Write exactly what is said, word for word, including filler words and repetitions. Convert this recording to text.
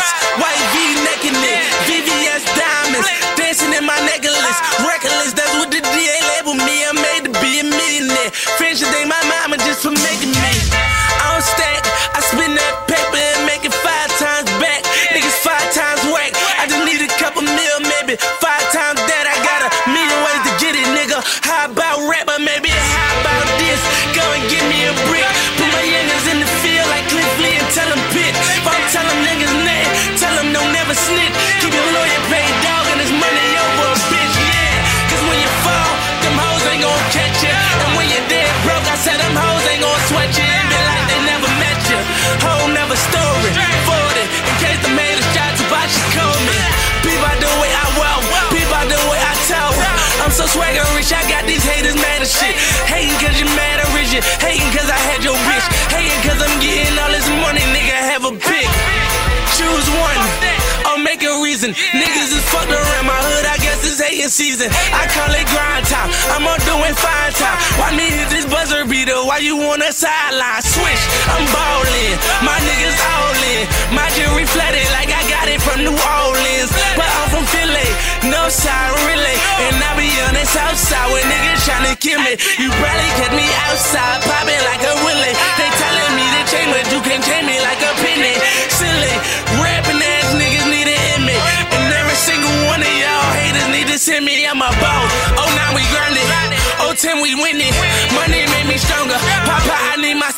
Ross, white V-necking it, V V S diamonds, dancing in my necklace, reckless, that's what the D A labeled me. I'm made to be a millionaire. Friends should thank my mama just for making me. I don't stack, I spin that paper and make it five times back. Niggas five times whack. I just need a couple mil, maybe five times that. I got a million ways to get it, nigga. How about rap, or maybe how about this? Go and give me a brick. Put my youngers in the field like Cliff Lee and tell them pick. If I'm tell them niggas nay, tell them don't never snitch. Keep your lawyer paid dog and his money over a bitch, yeah. Cause when you fall, them hoes ain't gon' catch you. And when you're dead broke, I said them hoes ain't gon' sweat you. And be like they never met you. Whole never story. forty, in case the haters try to watch you call me. Peep out the way I walk, peep out the way I talk. I'm so swagger rich, I got these haters mad as shit. Hating cause you mad or rich, hating cause I had your bitch. Hating cause I'm getting all this money, nigga, have a pick. Choose one, or make a reason. Niggas is fucked around my hood, I guess it's hating season. I call it grind time, I'm on doing fine time. Why me hit this buzzer beater, why you on the sideline? Switch, I'm ballin', my niggas all in. My jewelry flooded like I got it from New Orleans. But I'm from Philly, no side really. And I be on the south side when niggas tryna kill me. You probably catch me outside, poppin' like a willy. They telling me to change, but you can't change me like a penny. Silly, rapping ass niggas need an image. And every single one of y'all haters need to send me. I'm a boss. Oh nine we grindin', oh ten we winning. Money made me stronger. Papa, I need my